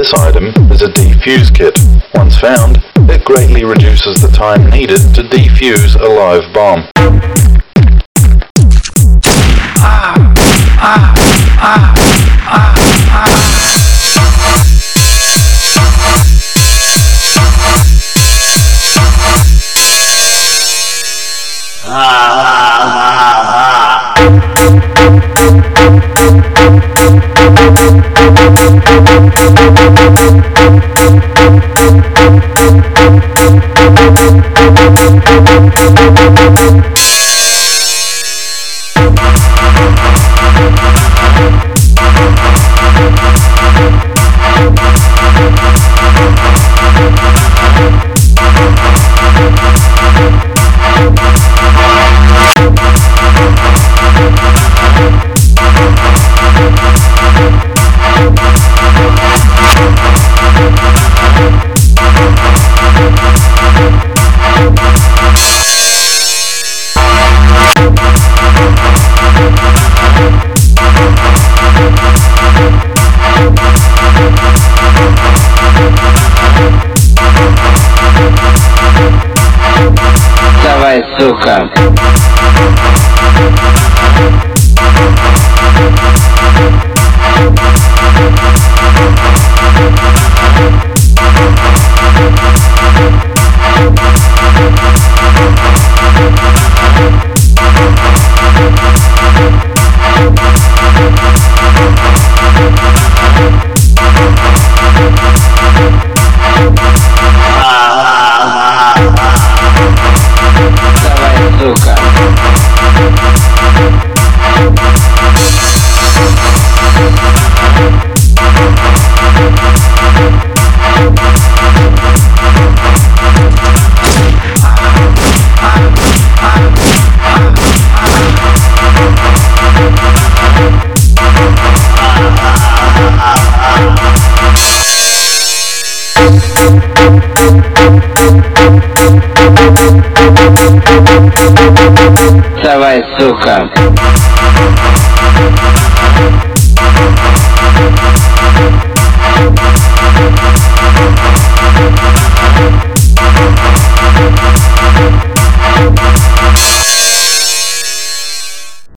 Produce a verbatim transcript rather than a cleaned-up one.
This item is a defuse kit. Once found, it greatly reduces the time needed to defuse a live bomb. Ah, ah, ah, ah, ah. Давай, сука. Давай, сука.